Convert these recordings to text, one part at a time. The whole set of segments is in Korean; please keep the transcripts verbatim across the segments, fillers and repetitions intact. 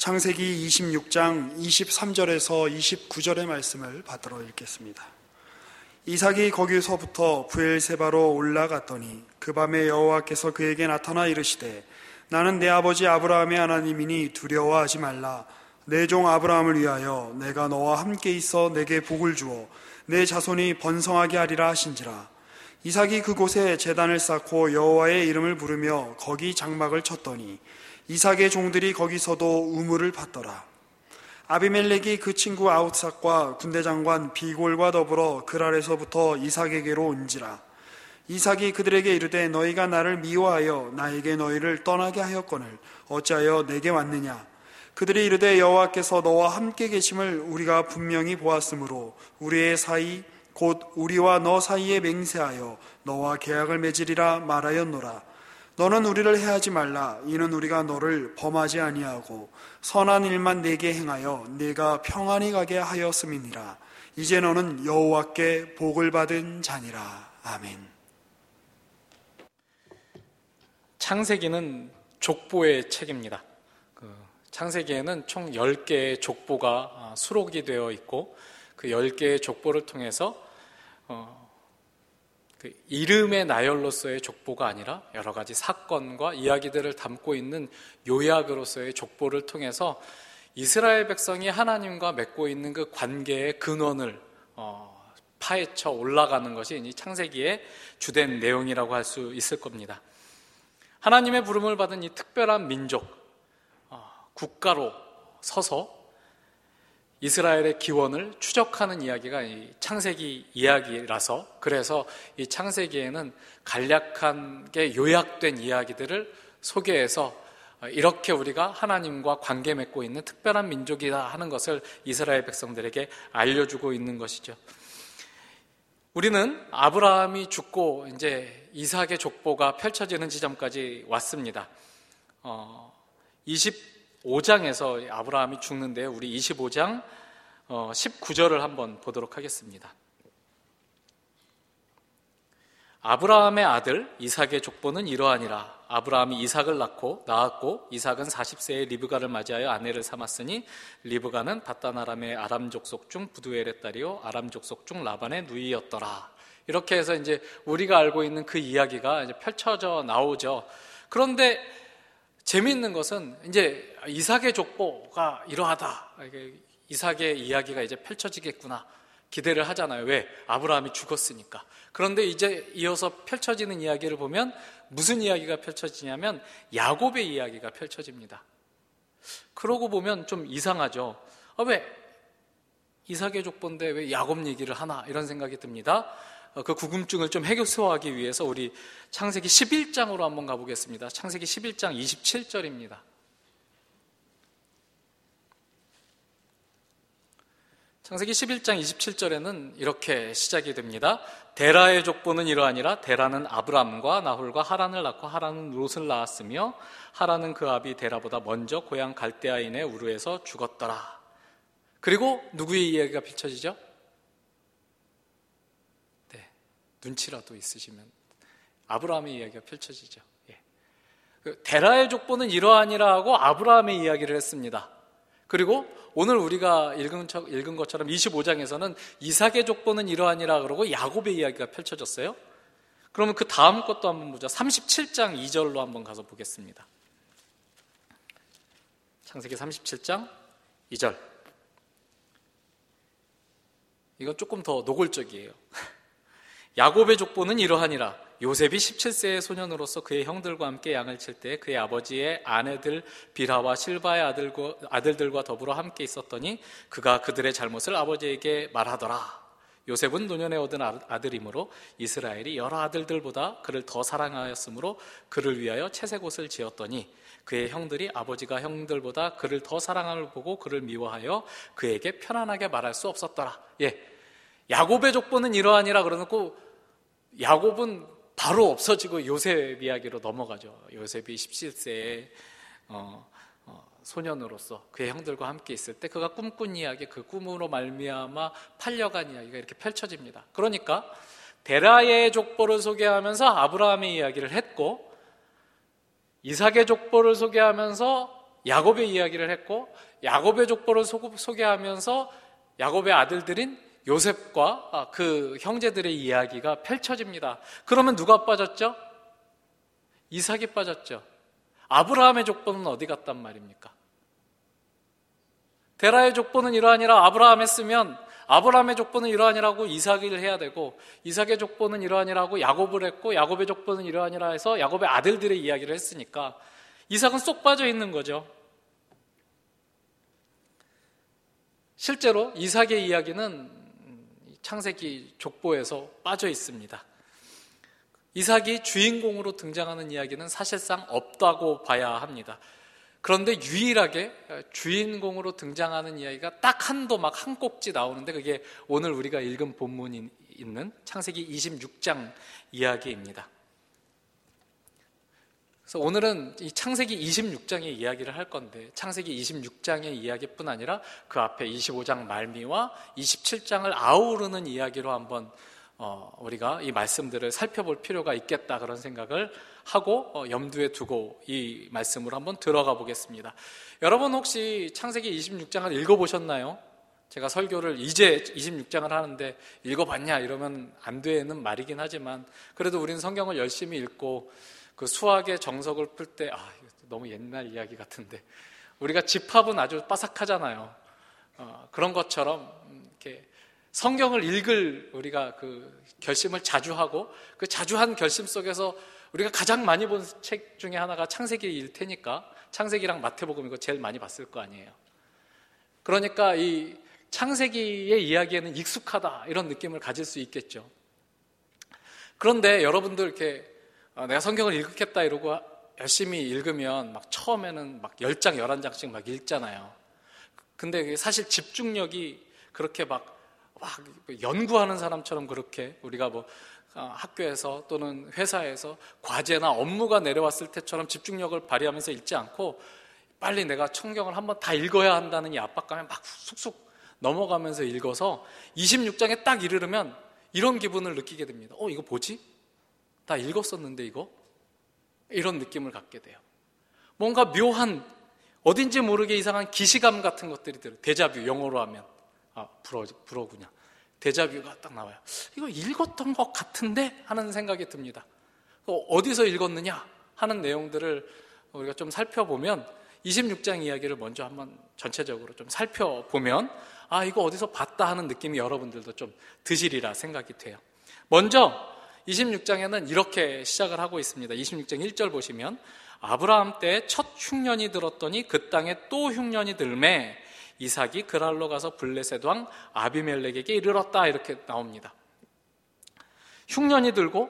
창세기 이십육 장 이십삼 절에서 이십구 절의 말씀을 받들어 읽겠습니다. 이삭이 거기서부터 브엘세바로 올라갔더니 그 밤에 여호와께서 그에게 나타나 이르시되 나는 내 아버지 아브라함의 하나님이니 두려워하지 말라. 내 종 아브라함을 위하여 내가 너와 함께 있어 내게 복을 주어 내 자손이 번성하게 하리라 하신지라. 이삭이 그곳에 제단을 쌓고 여호와의 이름을 부르며 거기 장막을 쳤더니 이삭의 종들이 거기서도 우물을 받더라. 아비멜렉이 그 친구 아웃삭과 군대장관 비골과 더불어 그랄에서부터 이삭에게로 온지라. 이삭이 그들에게 이르되 너희가 나를 미워하여 나에게 너희를 떠나게 하였거늘 어찌하여 내게 왔느냐. 그들이 이르되 여호와께서 너와 함께 계심을 우리가 분명히 보았으므로 우리의 사이 곧 우리와 너 사이에 맹세하여 너와 계약을 맺으리라 말하였노라. 너는 우리를 해하지 말라. 이는 우리가 너를 범하지 아니하고 선한 일만 내게 행하여 내가 평안히 가게 하였음이니라. 이제 너는 여호와께 복을 받은 자니라. 아멘. 창세기는 족보의 책입니다. 그 창세기에는 총 열 개의 족보가 수록이 되어 있고 그 열 개의 족보를 통해서 어, 그 이름의 나열로서의 족보가 아니라 여러 가지 사건과 이야기들을 담고 있는 요약으로서의 족보를 통해서 이스라엘 백성이 하나님과 맺고 있는 그 관계의 근원을 어, 파헤쳐 올라가는 것이 이 창세기의 주된 내용이라고 할 수 있을 겁니다. 하나님의 부름을 받은 이 특별한 민족, 어, 국가로 서서 이스라엘의 기원을 추적하는 이야기가 이 창세기 이야기라서, 그래서 이 창세기에는 간략하게 요약된 이야기들을 소개해서 이렇게 우리가 하나님과 관계 맺고 있는 특별한 민족이다 하는 것을 이스라엘 백성들에게 알려주고 있는 것이죠. 우리는 아브라함이 죽고 이제 이삭의 족보가 펼쳐지는 지점까지 왔습니다. 어, 이십오 장에서 아브라함이 죽는데 우리 이십오 장 십구 절을 한번 보도록 하겠습니다. 아브라함의 아들 이삭의 족보는 이러하니라. 아브라함이 이삭을 낳고 낳았고 이삭은 사십 세에 리브가를 맞이하여 아내를 삼았으니 리브가는 밧단 아람의 아람 족속 중 부두엘의 딸이요 아람 족속 중 라반의 누이였더라. 이렇게 해서 이제 우리가 알고 있는 그 이야기가 이제 펼쳐져 나오죠. 그런데 재미있는 것은 이제 이삭의 족보가 이러하다. 이삭의 이야기가 이제 펼쳐지겠구나. 기대를 하잖아요. 왜? 아브라함이 죽었으니까. 그런데 이제 이어서 펼쳐지는 이야기를 보면 무슨 이야기가 펼쳐지냐면 야곱의 이야기가 펼쳐집니다. 그러고 보면 좀 이상하죠. 아, 왜 이삭의 족보인데 왜 야곱 얘기를 하나 이런 생각이 듭니다. 그 궁금증을 좀 해소하기 위해서 우리 창세기 십일 장으로 한번 가보겠습니다. 창세기 십일 장 이십칠 절입니다. 창세기 십일 장 이십칠 절에는 이렇게 시작이 됩니다. 데라의 족보는 이러하니라. 데라는 아브람과 나홀과 하란을 낳고 하란은 롯을 낳았으며 하란은 그 아비 데라보다 먼저 고향 갈대아인의 우르에서 죽었더라. 그리고 누구의 이야기가 펼쳐지죠? 네, 눈치라도 있으시면 아브라함의 이야기가 펼쳐지죠. 예. 데라의 족보는 이러하니라 하고 아브라함의 이야기를 했습니다. 그리고 오늘 우리가 읽은, 읽은 것처럼 이십오 장에서는 이삭의 족보는 이러하니라 그러고 야곱의 이야기가 펼쳐졌어요. 그러면 그 다음 것도 한번 보자. 삼십칠 장 이 절로 한번 가서 보겠습니다. 창세기 삼십칠 장 이 절. 이건 조금 더 노골적이에요. 야곱의 족보는 이러하니라. 요셉이 십칠 세의 소년으로서 그의 형들과 함께 양을 칠 때 그의 아버지의 아내들 빌하와 실바의 아들과, 아들들과 더불어 함께 있었더니 그가 그들의 잘못을 아버지에게 말하더라. 요셉은 노년에 얻은 아들이므로 이스라엘이 여러 아들들보다 그를 더 사랑하였으므로 그를 위하여 채색옷을 지었더니 그의 형들이 아버지가 형들보다 그를 더 사랑함을 보고 그를 미워하여 그에게 편안하게 말할 수 없었더라. 예, 야곱의 족보는 이러하니라 그러놓고 야곱은 바로 없어지고 요셉 이야기로 넘어가죠. 요셉이 십칠 세의 어, 어, 소년으로서 그의 형들과 함께 있을 때 그가 꿈꾼 이야기, 그 꿈으로 말미암아 팔려간 이야기가 이렇게 펼쳐집니다. 그러니까 데라의 족보를 소개하면서 아브라함의 이야기를 했고 이삭의 족보를 소개하면서 야곱의 이야기를 했고 야곱의 족보를 소개하면서 야곱의 아들들인 요셉과 그 형제들의 이야기가 펼쳐집니다. 그러면 누가 빠졌죠? 이삭이 빠졌죠. 아브라함의 족보는 어디 갔단 말입니까? 데라의 족보는 이러하니라 아브라함 했으면 아브라함의 족보는 이러하니라고 이삭을 해야 되고 이삭의 족보는 이러하니라고 야곱을 했고 야곱의 족보는 이러하니라 해서 야곱의 아들들의 이야기를 했으니까 이삭은 쏙 빠져 있는 거죠. 실제로 이삭의 이야기는 창세기 족보에서 빠져 있습니다. 이삭이 주인공으로 등장하는 이야기는 사실상 없다고 봐야 합니다. 그런데 유일하게 주인공으로 등장하는 이야기가 딱 한도 막 한 꼭지 나오는데 그게 오늘 우리가 읽은 본문이 있는 창세기 이십육 장 이야기입니다. 그래서 오늘은 이 창세기 이십육 장의 이야기를 할 건데 창세기 이십육 장의 이야기뿐 아니라 그 앞에 이십오 장 말미와 이십칠 장을 아우르는 이야기로 한번 어, 우리가 이 말씀들을 살펴볼 필요가 있겠다 그런 생각을 하고 어, 염두에 두고 이 말씀으로 한번 들어가 보겠습니다. 여러분 혹시 창세기 이십육 장을 읽어보셨나요? 제가 설교를 이제 이십육 장을 하는데 읽어봤냐 이러면 안 되는 말이긴 하지만 그래도 우리는 성경을 열심히 읽고 그 수학의 정석을 풀 때 아, 너무 옛날 이야기 같은데 우리가 집합은 아주 빠삭하잖아요. 어, 그런 것처럼 이렇게 성경을 읽을 우리가 그 결심을 자주 하고 그 자주 한 결심 속에서 우리가 가장 많이 본 책 중에 하나가 창세기일 테니까 창세기랑 마태복음 이거 제일 많이 봤을 거 아니에요. 그러니까 이 창세기의 이야기에는 익숙하다 이런 느낌을 가질 수 있겠죠. 그런데 여러분들 이렇게 내가 성경을 읽겠다 이러고 열심히 읽으면 막 처음에는 막 열 장, 열한 장씩 막 읽잖아요. 근데 사실 집중력이 그렇게 막 막 연구하는 사람처럼 그렇게 우리가 뭐 학교에서 또는 회사에서 과제나 업무가 내려왔을 때처럼 집중력을 발휘하면서 읽지 않고 빨리 내가 성경을 한번 다 읽어야 한다는 이 압박감에 막 쑥쑥 넘어가면서 읽어서 이십육 장에 딱 이르르면 이런 기분을 느끼게 됩니다. 어, 이거 뭐지? 다 읽었었는데 이거? 이런 느낌을 갖게 돼요. 뭔가 묘한 어딘지 모르게 이상한 기시감 같은 것들이 들어요. 데자뷰, 영어로 하면 아, 불어, 불어구냐. 데자뷰가 딱 나와요. 이거 읽었던 것 같은데? 하는 생각이 듭니다. 어디서 읽었느냐? 하는 내용들을 우리가 좀 살펴보면 이십육 장 이야기를 먼저 한번 전체적으로 좀 살펴보면 아, 이거 어디서 봤다 하는 느낌이 여러분들도 좀 드시리라 생각이 돼요. 먼저 이십육 장에는 이렇게 시작을 하고 있습니다. 이십육 장 일 절 보시면 아브라함 때 첫 흉년이 들었더니 그 땅에 또 흉년이 들매 이삭이 그랄로 가서 블레셋 왕 아비멜렉에게 이르렀다 이렇게 나옵니다. 흉년이 들고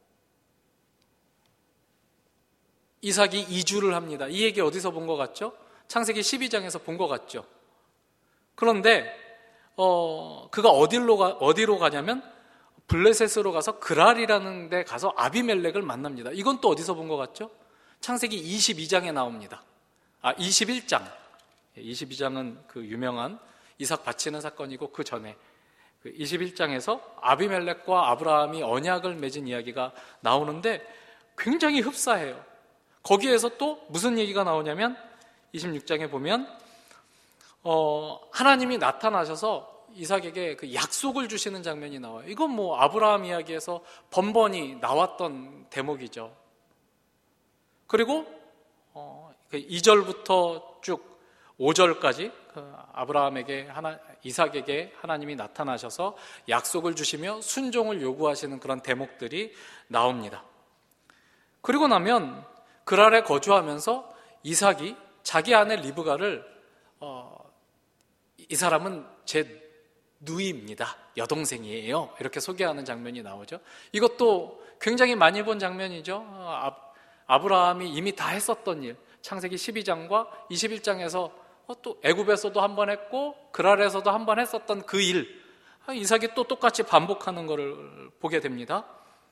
이삭이 이주를 합니다. 이 얘기 어디서 본 것 같죠? 창세기 십이 장에서 본 것 같죠? 그런데 어, 그가 어디로, 가, 어디로 가냐면 블레셋으로 가서 그랄이라는 데 가서 아비멜렉을 만납니다. 이건 또 어디서 본 것 같죠? 창세기 이십이 장에 나옵니다. 아, 이십일 장. 이십이 장은 그 유명한 이삭 바치는 사건이고 그 전에 그 이십일 장에서 아비멜렉과 아브라함이 언약을 맺은 이야기가 나오는데 굉장히 흡사해요. 거기에서 또 무슨 얘기가 나오냐면 이십육 장에 보면 어, 하나님이 나타나셔서 이삭에게 그 약속을 주시는 장면이 나와요. 이건 뭐 아브라함 이야기에서 번번이 나왔던 대목이죠. 그리고 어, 이 절부터 쭉 오 절까지 그 아브라함에게 하나, 이삭에게 하나님이 나타나셔서 약속을 주시며 순종을 요구하시는 그런 대목들이 나옵니다. 그리고 나면 그랄에 거주하면서 이삭이 자기 아내 리브가를 어, 이 사람은 제 누이입니다. 여동생이에요. 이렇게 소개하는 장면이 나오죠. 이것도 굉장히 많이 본 장면이죠. 아, 아브라함이 이미 다 했었던 일, 창세기 십이 장과 이십일 장에서 또 애굽에서도 한 번 했고 그랄에서도 한 번 했었던 그 일, 이삭이 또 똑같이 반복하는 것을 보게 됩니다.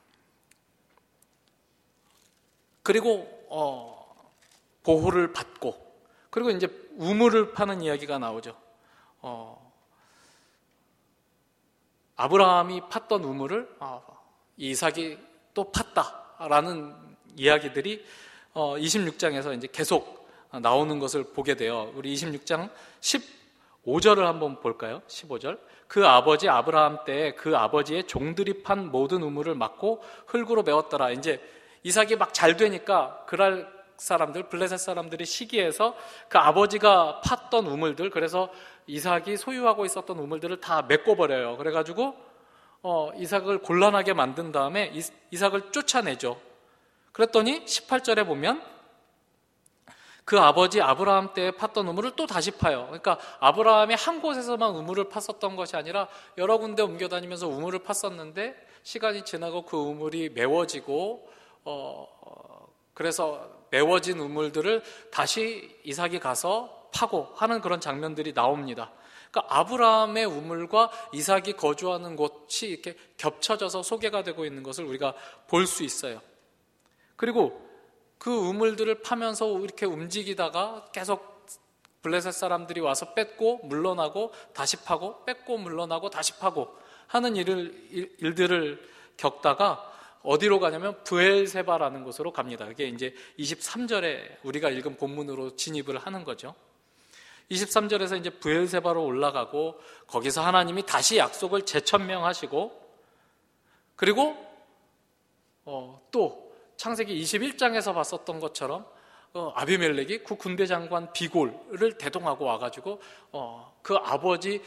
그리고 어, 보호를 받고 그리고 이제 우물을 파는 이야기가 나오죠. 어, 아브라함이 팠던 우물을 어, 이삭이 또 팠다라는 이야기들이 어, 이십육 장에서 이제 계속 나오는 것을 보게 돼요. 우리 이십육 장 십오 절을 한번 볼까요? 십오 절. 그 아버지 아브라함 때에 그 아버지의 종들이 판 모든 우물을 막고 흙으로 메웠더라. 이제 이삭이 막 잘 되니까 그랄 사람들, 블레셋 사람들이 시기해서 그 아버지가 팠던 우물들, 그래서 이삭이 소유하고 있었던 우물들을 다 메꿔버려요. 그래가지고 어, 이삭을 곤란하게 만든 다음에 이, 이삭을 쫓아내죠. 그랬더니 십팔 절에 보면 그 아버지 아브라함 때에 팠던 우물을 또 다시 파요. 그러니까 아브라함이 한 곳에서만 우물을 팠었던 것이 아니라 여러 군데 옮겨다니면서 우물을 팠었는데 시간이 지나고 그 우물이 메워지고 어, 어, 그래서 메워진 우물들을 다시 이삭이 가서 파고 하는 그런 장면들이 나옵니다. 그러니까 아브라함의 우물과 이삭이 거주하는 곳이 이렇게 겹쳐져서 소개가 되고 있는 것을 우리가 볼 수 있어요. 그리고 그 우물들을 파면서 이렇게 움직이다가 계속 블레셋 사람들이 와서 뺏고 물러나고 다시 파고 뺏고 물러나고 다시 파고 하는 일을, 일, 일들을 겪다가 어디로 가냐면 브엘세바라는 곳으로 갑니다. 그게 이제 이십삼 절에 우리가 읽은 본문으로 진입을 하는 거죠. 이십삼 절에서 이제 브엘세바로 올라가고 거기서 하나님이 다시 약속을 재천명하시고 그리고 어, 또 창세기 이십일 장에서 봤었던 것처럼 어, 아비멜렉이 그 군대 장관 비골을 대동하고 와가지고 어, 그 아버지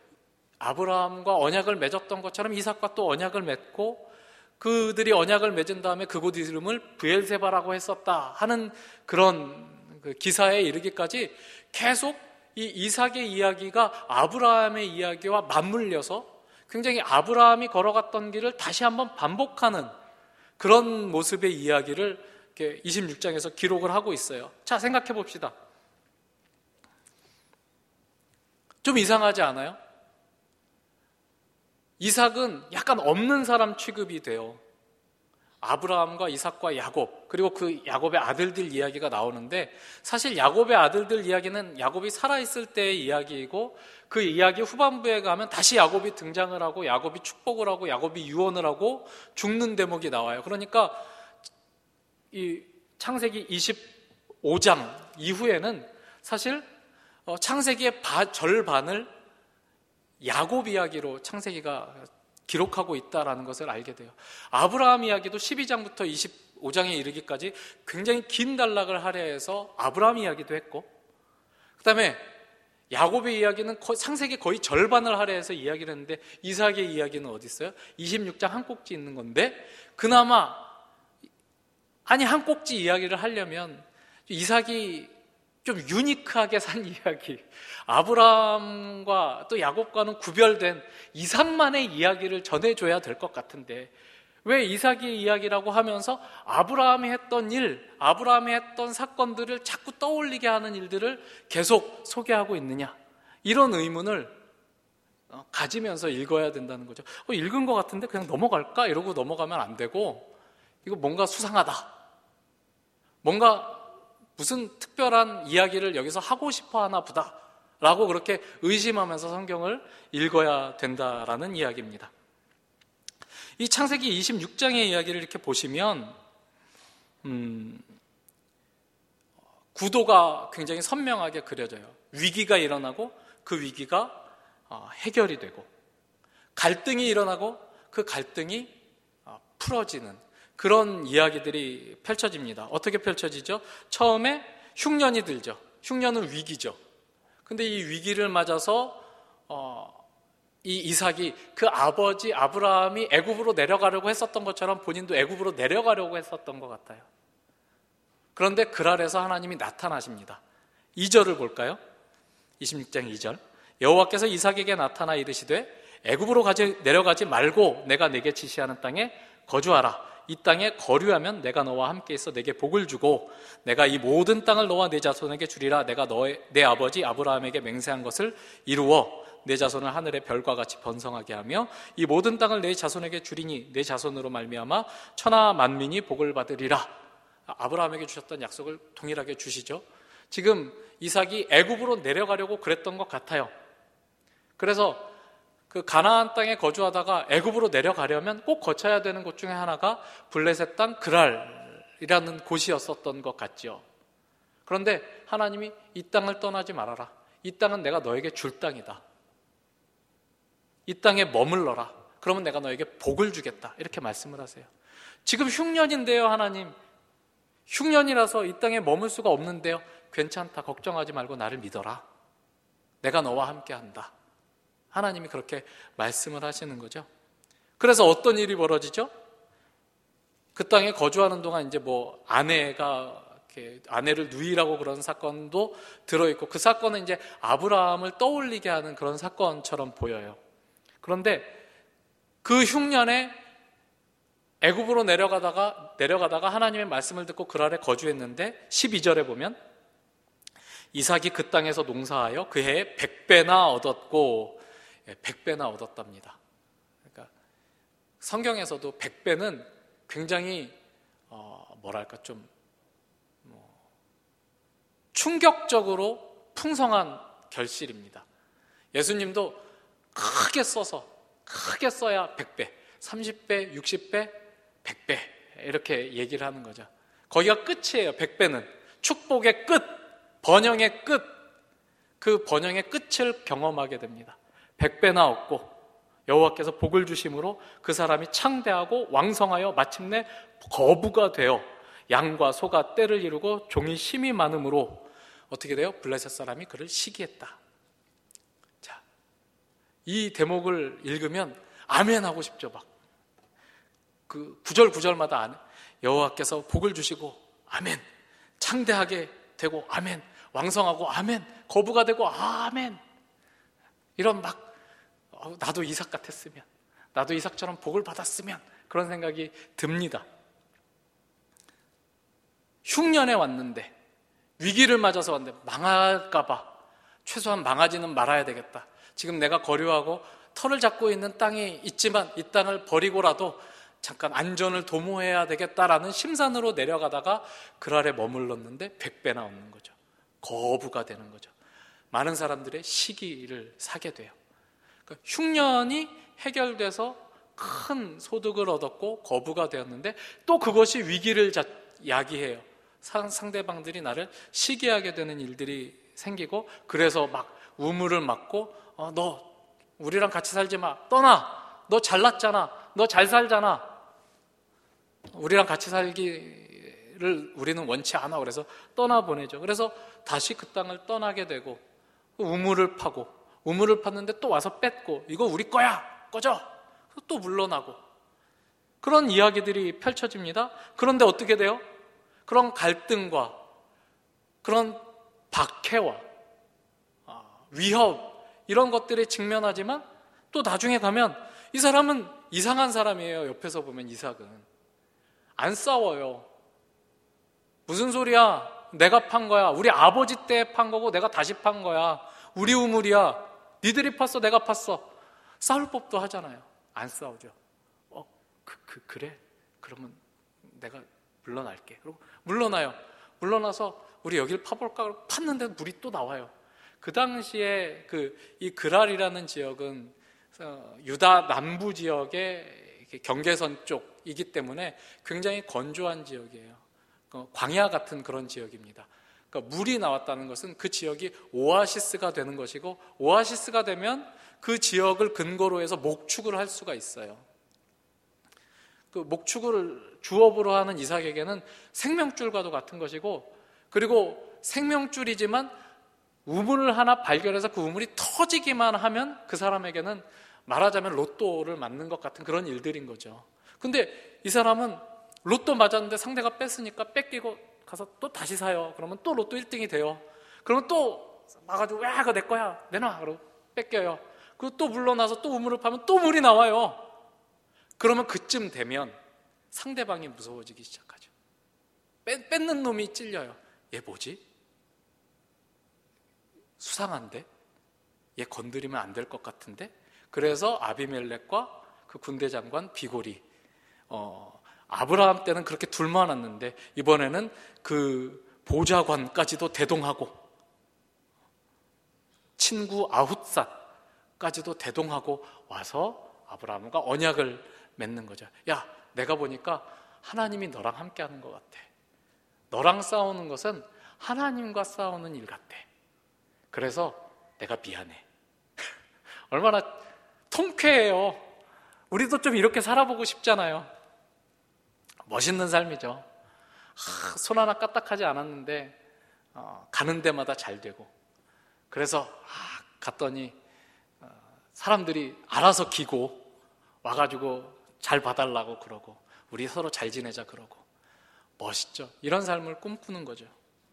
아브라함과 언약을 맺었던 것처럼 이삭과 또 언약을 맺고 그들이 언약을 맺은 다음에 그곳 이름을 브엘세바라고 했었다 하는 그런 그 기사에 이르기까지 계속 이 이삭의 이야기가 아브라함의 이야기와 맞물려서 굉장히 아브라함이 걸어갔던 길을 다시 한번 반복하는 그런 모습의 이야기를 이렇게 이십육 장에서 기록을 하고 있어요. 자, 생각해 봅시다. 좀 이상하지 않아요? 이삭은 약간 없는 사람 취급이 돼요. 아브라함과 이삭과 야곱, 그리고 그 야곱의 아들들 이야기가 나오는데 사실 야곱의 아들들 이야기는 야곱이 살아있을 때의 이야기이고 그 이야기 후반부에 가면 다시 야곱이 등장을 하고 야곱이 축복을 하고 야곱이 유언을 하고 죽는 대목이 나와요. 그러니까 이 창세기 이십오 장 이후에는 사실 창세기의 절반을 야곱 이야기로 창세기가 기록하고 있다는 것을 알게 돼요. 아브라함 이야기도 십이 장부터 이십오 장에 이르기까지 굉장히 긴 단락을 할애해서 아브라함 이야기도 했고 그 다음에 야곱의 이야기는 창세기 거의 절반을 할애해서 이야기를 했는데 이삭의 이야기는 어디 있어요? 이십육 장 한 꼭지 있는 건데 그나마 아니 한 꼭지 이야기를 하려면 이삭이 좀 유니크하게 산 이야기, 아브라함과 또 야곱과는 구별된 이삭만의 이야기를 전해줘야 될 것 같은데 왜 이삭의 이야기라고 하면서 아브라함이 했던 일, 아브라함이 했던 사건들을 자꾸 떠올리게 하는 일들을 계속 소개하고 있느냐, 이런 의문을 가지면서 읽어야 된다는 거죠. 어, 읽은 것 같은데 그냥 넘어갈까? 이러고 넘어가면 안 되고 이거 뭔가 수상하다, 뭔가 무슨 특별한 이야기를 여기서 하고 싶어 하나 보다 라고 그렇게 의심하면서 성경을 읽어야 된다라는 이야기입니다. 이 창세기 이십육 장의 이야기를 이렇게 보시면 음, 구도가 굉장히 선명하게 그려져요. 위기가 일어나고 그 위기가 어, 해결이 되고 갈등이 일어나고 그 갈등이 어, 풀어지는 그런 이야기들이 펼쳐집니다. 어떻게 펼쳐지죠? 처음에 흉년이 들죠. 흉년은 위기죠. 근데 이 위기를 맞아서 어, 이 이삭이 그 아버지 아브라함이 애굽으로 내려가려고 했었던 것처럼 본인도 애굽으로 내려가려고 했었던 것 같아요. 그런데 그랄에서 하나님이 나타나십니다. 이 절을 볼까요? 이십육 장 이 절. 여호와께서 이삭에게 나타나 이르시되 애굽으로 가지, 내려가지 말고 내가 내게 지시하는 땅에 거주하라. 이 땅에 거류하면 내가 너와 함께 있어 내게 복을 주고 내가 이 모든 땅을 너와 내 자손에게 주리라. 내가 너의, 내 아버지 아브라함에게 맹세한 것을 이루어 내 자손을 하늘의 별과 같이 번성하게 하며 이 모든 땅을 내 자손에게 주리니 내 자손으로 말미암아 천하 만민이 복을 받으리라. 아브라함에게 주셨던 약속을 동일하게 주시죠. 지금 이삭이 애굽으로 내려가려고 그랬던 것 같아요. 그래서 그 가나안 땅에 거주하다가 애굽으로 내려가려면 꼭 거쳐야 되는 곳 중에 하나가 블레셋 땅 그랄이라는 곳이었었던 것 같죠. 그런데 하나님이 이 땅을 떠나지 말아라. 이 땅은 내가 너에게 줄 땅이다. 이 땅에 머물러라. 그러면 내가 너에게 복을 주겠다. 이렇게 말씀을 하세요. 지금 흉년인데요, 하나님. 흉년이라서 이 땅에 머물 수가 없는데요. 괜찮다. 걱정하지 말고 나를 믿어라. 내가 너와 함께 한다. 하나님이 그렇게 말씀을 하시는 거죠. 그래서 어떤 일이 벌어지죠? 그 땅에 거주하는 동안 이제 뭐 아내가 이렇게 아내를 누이라고 그런 사건도 들어있고, 그 사건은 이제 아브라함을 떠올리게 하는 그런 사건처럼 보여요. 그런데 그 흉년에 애굽으로 내려가다가 내려가다가 하나님의 말씀을 듣고 그랄에 거주했는데, 십이 절에 보면 이삭이 그 땅에서 농사하여 그 해에 백 배나 얻었고, 백 배나 얻었답니다. 그러니까 성경에서도 백 배는 굉장히 어, 뭐랄까 좀 뭐, 충격적으로 풍성한 결실입니다. 예수님도 크게 써서 크게 써야 백 배, 삼십 배, 육십 배, 백 배 이렇게 얘기를 하는 거죠. 거기가 끝이에요. 백 배는 축복의 끝, 번영의 끝, 그 번영의 끝을 경험하게 됩니다. 백 배나 얻고 여호와께서 복을 주심으로 그 사람이 창대하고 왕성하여 마침내 거부가 되어 양과 소가 떼를 이루고 종이 심이 많음으로 어떻게 돼요? 블레셋 사람이 그를 시기했다. 자, 이 대목을 읽으면 아멘 하고 싶죠. 막 그 구절 구절마다 여호와께서 복을 주시고 아멘, 창대하게 되고 아멘, 왕성하고 아멘, 거부가 되고 아멘, 이런 막 나도 이삭 같았으면, 나도 이삭처럼 복을 받았으면, 그런 생각이 듭니다. 흉년에 왔는데, 위기를 맞아서 왔는데 망할까봐 최소한 망하지는 말아야 되겠다. 지금 내가 거류하고 털을 잡고 있는 땅이 있지만 이 땅을 버리고라도 잠깐 안전을 도모해야 되겠다라는 심산으로 내려가다가 그랄에 머물렀는데 백 배나 얻는 거죠. 거부가 되는 거죠. 많은 사람들의 시기를 사게 돼요. 그러니까 흉년이 해결돼서 큰 소득을 얻었고 거부가 되었는데 또 그것이 위기를 야기해요. 상대방들이 나를 시기하게 되는 일들이 생기고, 그래서 막 우물을 맞고 어, 너 우리랑 같이 살지 마, 떠나, 너 잘났잖아, 너 잘 살잖아, 우리랑 같이 살기를 우리는 원치 않아. 그래서 떠나보내죠. 그래서 다시 그 땅을 떠나게 되고 우물을 파고, 우물을 팠는데 또 와서 뺏고, 이거 우리 거야, 꺼져, 또 물러나고, 그런 이야기들이 펼쳐집니다. 그런데 어떻게 돼요? 그런 갈등과 그런 박해와 위협, 이런 것들에 직면하지만 또 나중에 가면 이 사람은 이상한 사람이에요. 옆에서 보면 이삭은 안 싸워요. 무슨 소리야, 내가 판 거야, 우리 아버지 때 판 거고 내가 다시 판 거야, 우리 우물이야, 니들이 팠어, 내가 팠어. 싸울 법도 하잖아요. 안 싸우죠. 어, 그, 그, 그래? 그러면 내가 물러날게. 그리고 물러나요. 물러나서 우리 여길 파볼까? 팠는데 물이 또 나와요. 그 당시에 그, 이 그랄이라는 지역은 유다 남부 지역의 경계선 쪽이기 때문에 굉장히 건조한 지역이에요. 광야 같은 그런 지역입니다. 그러니까 물이 나왔다는 것은 그 지역이 오아시스가 되는 것이고, 오아시스가 되면 그 지역을 근거로 해서 목축을 할 수가 있어요. 그 목축을 주업으로 하는 이삭에게는 생명줄과도 같은 것이고, 그리고 생명줄이지만 우물을 하나 발견해서 그 우물이 터지기만 하면 그 사람에게는 말하자면 로또를 맞는 것 같은 그런 일들인 거죠. 근데 이 사람은 로또 맞았는데 상대가 뺐으니까 뺏기고 가서 또 다시 사요. 그러면 또 로또 일 등이 돼요. 그러면 또 와가지고 왜 그거 내 거야, 내놔, 그러고 뺏겨요. 그리고 또 물러나서 또 우물을 파면 또 물이 나와요. 그러면 그쯤 되면 상대방이 무서워지기 시작하죠. 뺏, 뺏는 놈이 찔려요. 얘 뭐지? 수상한데? 얘 건드리면 안 될 것 같은데? 그래서 아비멜렉과 그 군대 장관 비골이 어, 아브라함 때는 그렇게 둘만 왔는데 이번에는 그 보좌관까지도 대동하고 친구 아훗삿까지도 대동하고 와서 아브라함과 언약을 맺는 거죠. 야, 내가 보니까 하나님이 너랑 함께 하는 것 같아. 너랑 싸우는 것은 하나님과 싸우는 일 같아. 그래서 내가 미안해. 얼마나 통쾌해요. 우리도 좀 이렇게 살아보고 싶잖아요. 멋있는 삶이죠. 아, 손 하나 까딱하지 않았는데 어, 가는 데마다 잘 되고, 그래서 아, 갔더니 어, 사람들이 알아서 기고 와가지고 잘 봐달라고 그러고, 우리 서로 잘 지내자 그러고, 멋있죠. 이런 삶을 꿈꾸는 거죠.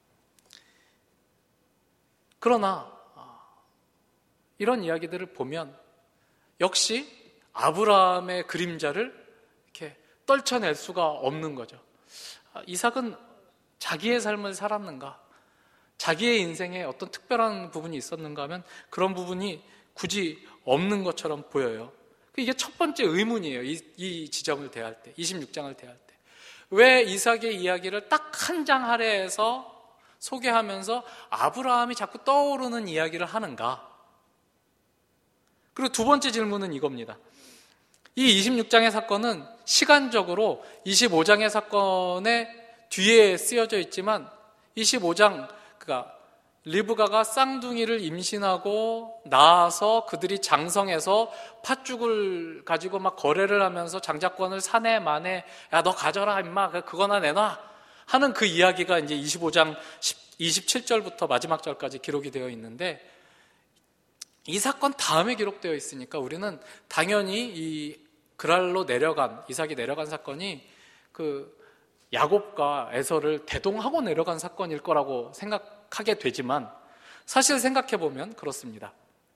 그러나 어, 이런 이야기들을 보면 역시 아브라함의 그림자를 이렇게 떨쳐낼 수가 없는 거죠. 이삭은 자기의 삶을 살았는가? 자기의 인생에 어떤 특별한 부분이 있었는가 하면 그런 부분이 굳이 없는 것처럼 보여요. 이게 첫 번째 의문이에요. 이, 이 지점을 대할 때, 이십육 장을 대할 때. 왜 이삭의 이야기를 딱 한 장 할애해서 소개하면서 아브라함이 자꾸 떠오르는 이야기를 하는가? 그리고 두 번째 질문은 이겁니다. 이 이십육 장의 사건은 시간적으로 이십오 장의 사건의 뒤에 쓰여져 있지만, 이십오 장, 그러니까 리브가가 쌍둥이를 임신하고 낳아서 그들이 장성해서 팥죽을 가지고 막 거래를 하면서 장자권을 사내 마내, 야 너 가져라 임마, 그거나 내놔 하는 그 이야기가 이제 이십오 장 이십칠 절부터 마지막 절까지 기록이 되어 있는데, 이 사건 다음에 기록되어 있으니까 우리는 당연히 이 그랄로 내려간, 이삭이 내려간 사건이 그 야곱과 에서를 대동하고 내려간 사건일 거라고 생각하게 되지만, 사실 생각해보면 그렇습니다.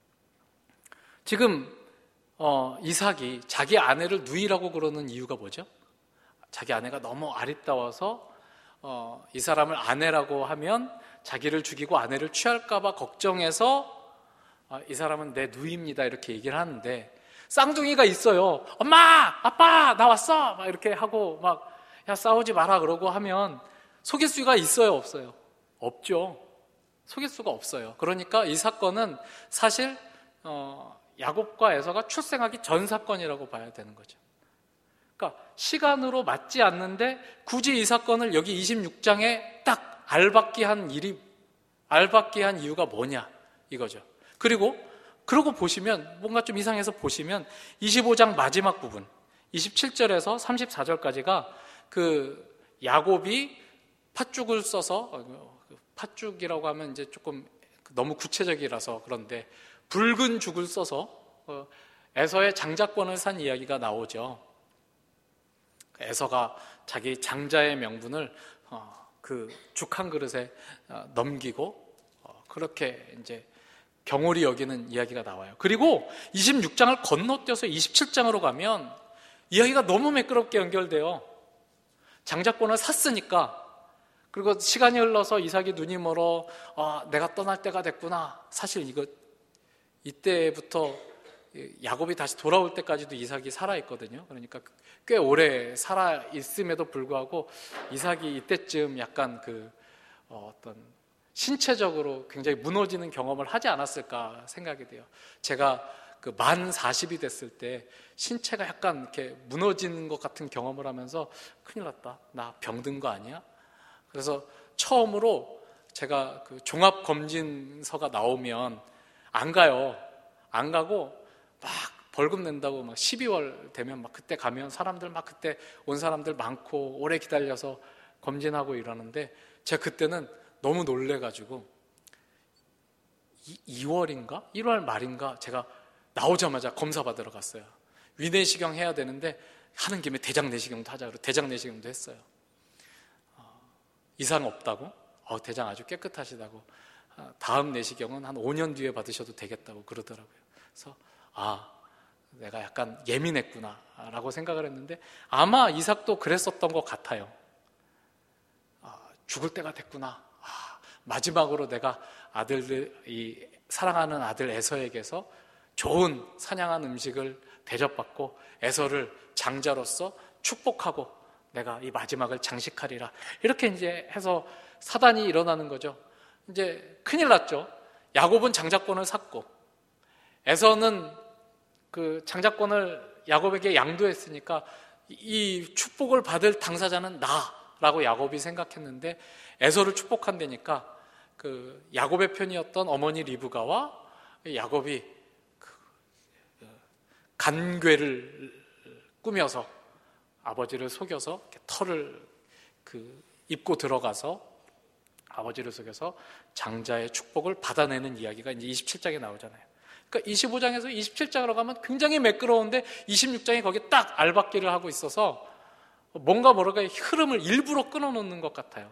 지금 어, 이삭이 자기 아내를 누이라고 그러는 이유가 뭐죠? 자기 아내가 너무 아리따워서 어, 이 사람을 아내라고 하면 자기를 죽이고 아내를 취할까 봐 걱정해서 어, 이 사람은 내 누이입니다 이렇게 얘기를 하는데, 쌍둥이가 있어요. 엄마, 아빠, 나 왔어. 막 이렇게 하고 막 야 싸우지 마라 그러고 하면 속일 수가 있어요, 없어요? 없죠. 속일 수가 없어요. 그러니까 이 사건은 사실 어, 야곱과 에서가 출생하기 전 사건이라고 봐야 되는 거죠. 그러니까 시간으로 맞지 않는데 굳이 이 사건을 여기 이십육 장에 딱 알박기 한 일이 알박기 한 이유가 뭐냐 이거죠. 그리고 그러고 보시면 뭔가 좀 이상해서 보시면 이십오 장 마지막 부분 이십칠 절에서 삼십사 절까지가 그 야곱이 팥죽을 써서, 팥죽이라고 하면 이제 조금 너무 구체적이라서 그런데 붉은 죽을 써서 에서의 장자권을 산 이야기가 나오죠. 에서가 자기 장자의 명분을 그 죽 한 그릇에 넘기고 그렇게 이제 경홀히 여기는 이야기가 나와요. 그리고 이십육 장을 건너뛰어서 이십칠 장으로 가면 이야기가 너무 매끄럽게 연결돼요. 장자권을 샀으니까, 그리고 시간이 흘러서 이삭이 눈이 멀어 아, 내가 떠날 때가 됐구나. 사실 이거 이때부터 야곱이 다시 돌아올 때까지도 이삭이 살아있거든요. 그러니까 꽤 오래 살아있음에도 불구하고 이삭이 이때쯤 약간 그 어떤 신체적으로 굉장히 무너지는 경험을 하지 않았을까 생각이 돼요. 제가 그 만 사십이 됐을 때 신체가 약간 이렇게 무너지는 것 같은 경험을 하면서 큰일 났다. 나 병든 거 아니야? 그래서 처음으로 제가 그 종합검진서가 나오면 안 가요. 안 가고 막 벌금 낸다고 막 십이월 되면 막 그때 가면 사람들 막 그때 온 사람들 많고 오래 기다려서 검진하고 이러는데, 제가 그때는 너무 놀래가지고 이월인가? 일월 말인가 제가 나오자마자 검사 받으러 갔어요. 위내시경 해야 되는데 하는 김에 대장 내시경도 하자 그러고 대장 내시경도 했어요. 어, 이상 없다고? 어, 대장 아주 깨끗하시다고. 어, 다음 내시경은 한 오 년 뒤에 받으셔도 되겠다고 그러더라고요. 그래서 아, 내가 약간 예민했구나 라고 생각을 했는데, 아마 이삭도 그랬었던 것 같아요. 아, 죽을 때가 됐구나. 아, 마지막으로 내가 아들들, 이 사랑하는 아들 에서에게서 좋은 사냥한 음식을 대접받고 에서를 장자로서 축복하고 내가 이 마지막을 장식하리라. 이렇게 이제 해서 사단이 일어나는 거죠. 이제 큰일 났죠. 야곱은 장자권을 샀고 에서는 그 장자권을 야곱에게 양도했으니까 이 축복을 받을 당사자는 라고 야곱이 생각했는데 에서를 축복한다니까 그 야곱의 편이었던 어머니 리브가와 야곱이 그 간괴를 꾸며서 아버지를 속여서 털을 그 입고 들어가서 아버지를 속여서 장자의 축복을 받아내는 이야기가 이제 이십칠 장에 나오잖아요. 그러니까 이십오 장에서 이십칠 장으로 가면 굉장히 매끄러운데 이십육 장이 거기에 딱 알박기를 하고 있어서 뭔가 모르게 흐름을 일부러 끊어놓는 것 같아요.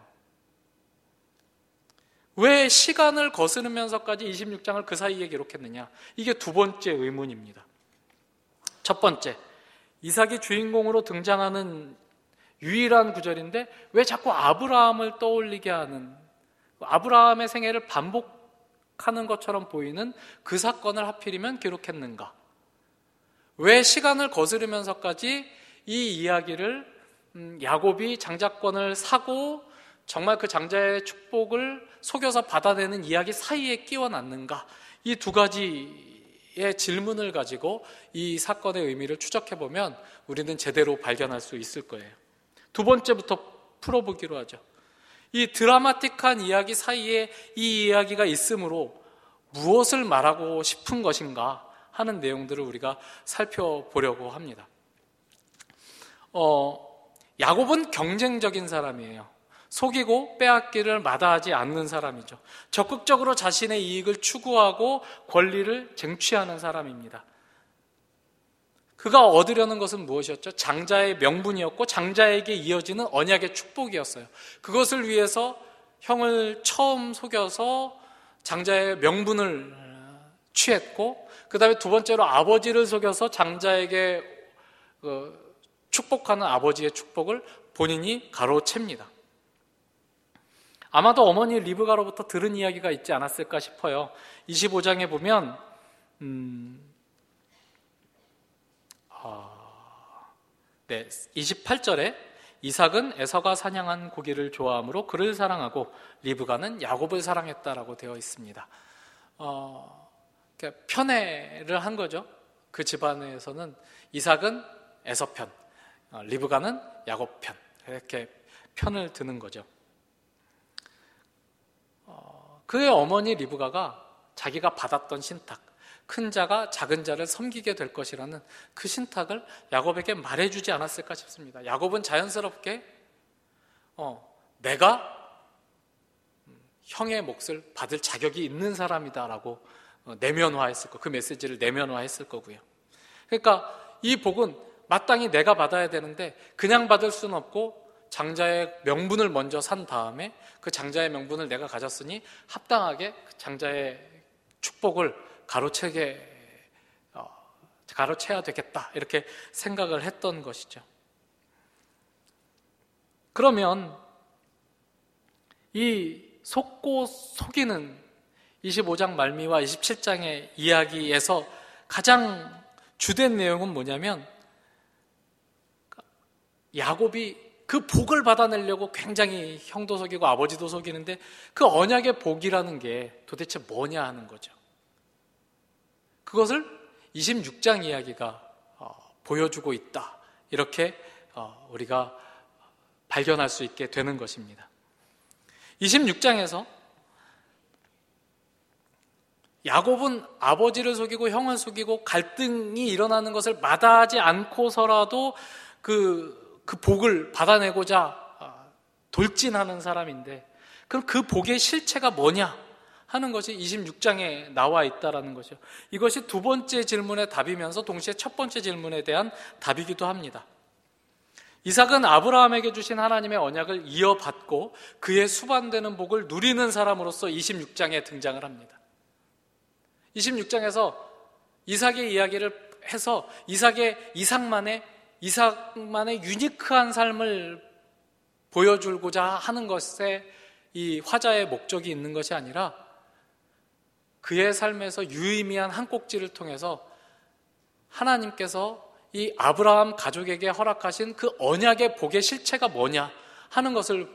왜 시간을 거스르면서까지 이십육 장을 그 사이에 기록했느냐? 이게 두 번째 의문입니다. 첫 번째, 이삭이 주인공으로 등장하는 유일한 구절인데 왜 자꾸 아브라함을 떠올리게 하는, 아브라함의 생애를 반복하는 것처럼 보이는 그 사건을 하필이면 기록했는가? 왜 시간을 거스르면서까지 이 이야기를 음, 야곱이 장자권을 사고 정말 그 장자의 축복을 속여서 받아내는 이야기 사이에 끼워놨는가? 이 두 가지의 질문을 가지고 이 사건의 의미를 추적해보면 우리는 제대로 발견할 수 있을 거예요. 두 번째부터 풀어보기로 하죠. 이 드라마틱한 이야기 사이에 이 이야기가 있으므로 무엇을 말하고 싶은 것인가 하는 내용들을 우리가 살펴보려고 합니다. 어, 야곱은 경쟁적인 사람이에요. 속이고 빼앗기를 마다하지 않는 사람이죠. 적극적으로 자신의 이익을 추구하고 권리를 쟁취하는 사람입니다. 그가 얻으려는 것은 무엇이었죠? 장자의 명분이었고 장자에게 이어지는 언약의 축복이었어요. 그것을 위해서 형을 처음 속여서 장자의 명분을 취했고, 그 다음에 두 번째로 아버지를 속여서 장자에게 축복하는 아버지의 축복을 본인이 가로챕니다. 아마도 어머니 리브가로부터 들은 이야기가 있지 않았을까 싶어요. 이십오 장에 보면 음, 아, 네, 이십팔 절에 이삭은 에서가 사냥한 고기를 좋아하므로 그를 사랑하고 리브가는 야곱을 사랑했다라고 되어 있습니다. 어, 그러니까 편애를 한 거죠. 그 집안에서는 이삭은 에서 편, 리브가는 야곱 편, 이렇게 편을 드는 거죠. 어, 그의 어머니 리브가가 자기가 받았던 신탁, 큰 자가 작은 자를 섬기게 될 것이라는 그 신탁을 야곱에게 말해주지 않았을까 싶습니다. 야곱은 자연스럽게 어, 내가 형의 몫을 받을 자격이 있는 사람이다라고 내면화했을 거, 그 메시지를 내면화했을 거고요. 그러니까 이 복은 마땅히 내가 받아야 되는데 그냥 받을 수는 없고 장자의 명분을 먼저 산 다음에 그 장자의 명분을 내가 가졌으니 합당하게 그 장자의 축복을 가로채게 어, 가로채야 되겠다, 이렇게 생각을 했던 것이죠. 그러면 이 속고 속이는 이십오 장 말미와 이십칠 장의 이야기에서 가장 주된 내용은 뭐냐면 야곱이 그 복을 받아내려고 굉장히 형도 속이고 아버지도 속이는데 그 언약의 복이라는 게 도대체 뭐냐 하는 거죠. 그것을 이십육 장 이야기가 보여주고 있다, 이렇게 우리가 발견할 수 있게 되는 것입니다. 이십육 장에서 야곱은 아버지를 속이고 형을 속이고 갈등이 일어나는 것을 마다하지 않고서라도 그, 그 복을 받아내고자 돌진하는 사람인데, 그럼 그 복의 실체가 뭐냐 하는 것이 이십육 장에 나와 있다는 거죠. 이것이 두 번째 질문의 답이면서 동시에 첫 번째 질문에 대한 답이기도 합니다. 이삭은 아브라함에게 주신 하나님의 언약을 이어받고 그의 수반되는 복을 누리는 사람으로서 이십육 장에 등장을 합니다. 이십육 장에서 이삭의 이야기를 해서 이삭의 이삭만의 이삭만의 유니크한 삶을 보여주고자 하는 것에 이 화자의 목적이 있는 것이 아니라 그의 삶에서 유의미한 한 꼭지를 통해서 하나님께서 이 아브라함 가족에게 허락하신 그 언약의 복의 실체가 뭐냐 하는 것을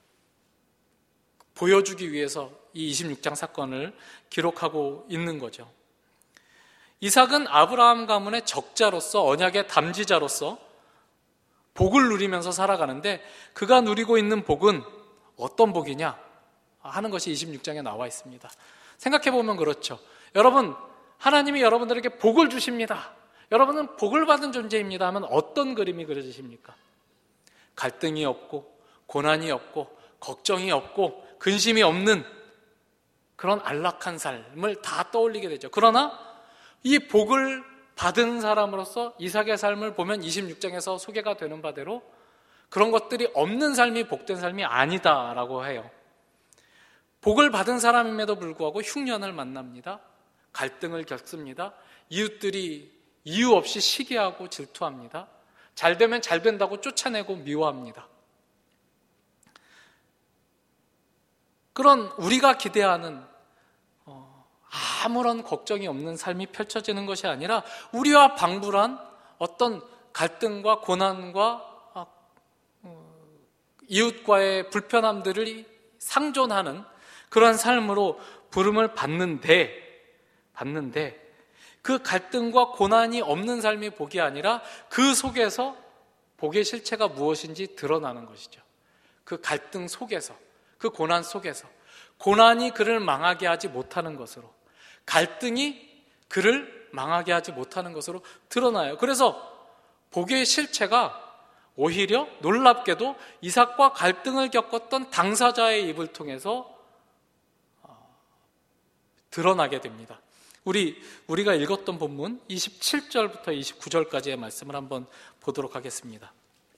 보여주기 위해서 이 이십육 장 사건을 기록하고 있는 거죠. 이삭은 아브라함 가문의 적자로서, 언약의 담지자로서 복을 누리면서 살아가는데 그가 누리고 있는 복은 어떤 복이냐 하는 것이 이십육 장에 나와 있습니다. 생각해보면 그렇죠. 여러분, 하나님이 여러분들에게 복을 주십니다. 여러분은 복을 받은 존재입니다 하면 어떤 그림이 그려지십니까? 갈등이 없고 고난이 없고 걱정이 없고 근심이 없는 그런 안락한 삶을 다 떠올리게 되죠. 그러나 이 복을 받은 사람으로서 이삭의 삶을 보면 이십육 장에서 소개가 되는 바대로 그런 것들이 없는 삶이 복된 삶이 아니다라고 해요. 복을 받은 사람임에도 불구하고 흉년을 만납니다. 갈등을 겪습니다. 이웃들이 이유 없이 시기하고 질투합니다. 잘 되면 잘 된다고 쫓아내고 미워합니다. 그런 우리가 기대하는 아무런 걱정이 없는 삶이 펼쳐지는 것이 아니라 우리와 방불한 어떤 갈등과 고난과 이웃과의 불편함들을 상존하는 그런 삶으로 부름을 받는데 받는데 그 갈등과 고난이 없는 삶이 복이 아니라 그 속에서 복의 실체가 무엇인지 드러나는 것이죠. 그 갈등 속에서, 그 고난 속에서 고난이 그를 망하게 하지 못하는 것으로, 갈등이 그를 망하게 하지 못하는 것으로 드러나요. 그래서 복의 실체가 오히려 놀랍게도 이삭과 갈등을 겪었던 당사자의 입을 통해서 드러나게 됩니다. 우리, 우리가 읽었던 본문 이십칠 절부터 이십구 절까지의 말씀을 한번 보도록 하겠습니다.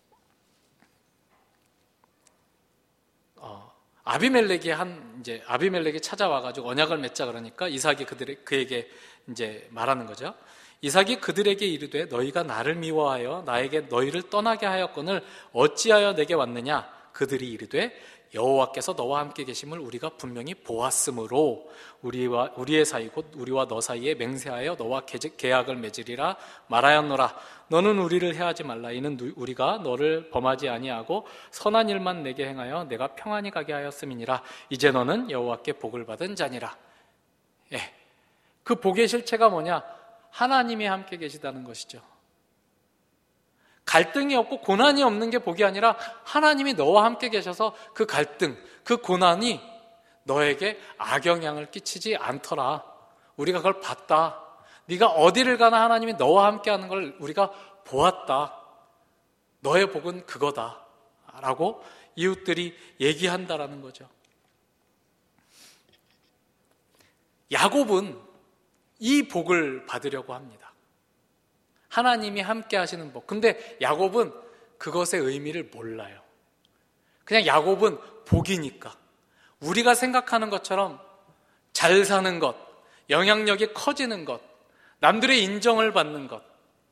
어, 아비멜렉이 한, 이제, 아비멜렉이 찾아와가지고 언약을 맺자 그러니까 이삭이 그들의, 그에게 이제 말하는 거죠. 이삭이 그들에게 이르되 너희가 나를 미워하여 나에게 너희를 떠나게 하였거늘 어찌하여 내게 왔느냐? 그들이 이르되 여호와께서 너와 함께 계심을 우리가 분명히 보았으므로 우리와 우리의 사이 곧 우리와 너 사이에 맹세하여 너와 계약을 맺으리라 말하였노라. 너는 우리를 해하지 말라. 이는 우리가 너를 범하지 아니하고 선한 일만 내게 행하여 내가 평안히 가게 하였음이니라. 이제 너는 여호와께 복을 받은 자니라. 예, 그 복의 실체가 뭐냐? 하나님이 함께 계시다는 것이죠. 갈등이 없고 고난이 없는 게 복이 아니라 하나님이 너와 함께 계셔서 그 갈등, 그 고난이 너에게 악영향을 끼치지 않더라. 우리가 그걸 봤다. 네가 어디를 가나 하나님이 너와 함께하는 걸 우리가 보았다. 너의 복은 그거다 라고 이웃들이 얘기한다라는 거죠. 야곱은 이 복을 받으려고 합니다. 하나님이 함께 하시는 복. 근데 야곱은 그것의 의미를 몰라요. 그냥 야곱은 복이니까. 우리가 생각하는 것처럼 잘 사는 것, 영향력이 커지는 것, 남들의 인정을 받는 것,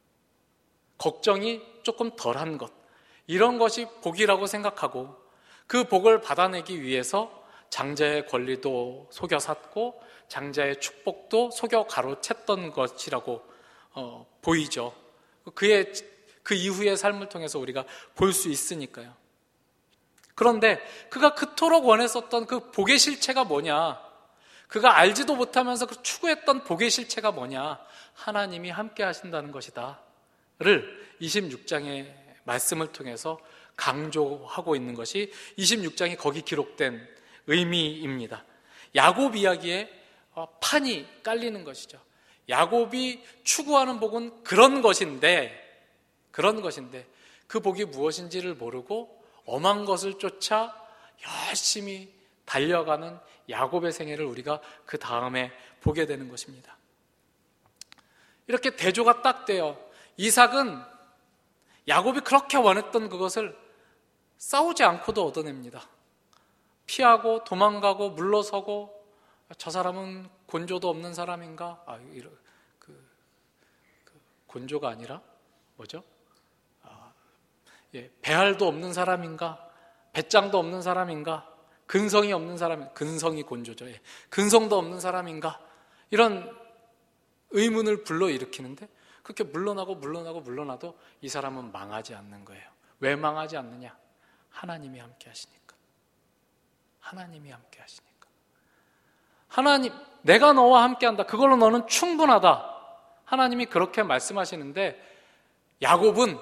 걱정이 조금 덜한 것, 이런 것이 복이라고 생각하고 그 복을 받아내기 위해서 장자의 권리도 속여 샀고 장자의 축복도 속여 가로챘던 것이라고 어, 보이죠. 그의 그 이후의 삶을 통해서 우리가 볼 수 있으니까요. 그런데 그가 그토록 원했었던 그 복의 실체가 뭐냐? 그가 알지도 못하면서 그 추구했던 복의 실체가 뭐냐? 하나님이 함께 하신다는 것이다 를 이십육 장의 말씀을 통해서 강조하고 있는 것이 이십육 장이 거기 기록된 의미입니다. 야곱 이야기에 판이 깔리는 것이죠. 야곱이 추구하는 복은 그런 것인데 그런 것인데 그 복이 무엇인지를 모르고 엄한 것을 쫓아 열심히 달려가는 야곱의 생애를 우리가 그 다음에 보게 되는 것입니다. 이렇게 대조가 딱 돼요. 이삭은 야곱이 그렇게 원했던 그것을 싸우지 않고도 얻어냅니다. 피하고 도망가고 물러서고 저 사람은 곤조도 없는 사람인가? 아, 이런 그, 그 곤조가 아니라 뭐죠? 아, 예, 배알도 없는 사람인가? 배짱도 없는 사람인가? 근성이 없는 사람, 근성이 곤조죠. 예, 근성도 없는 사람인가? 이런 의문을 불러일으키는데 그렇게 물러나고 물러나고 물러나도 이 사람은 망하지 않는 거예요. 왜 망하지 않느냐? 하나님이 함께 하시니까. 하나님이 함께 하시니까. 하나님, 내가 너와 함께한다. 그걸로 너는 충분하다. 하나님이 그렇게 말씀하시는데 야곱은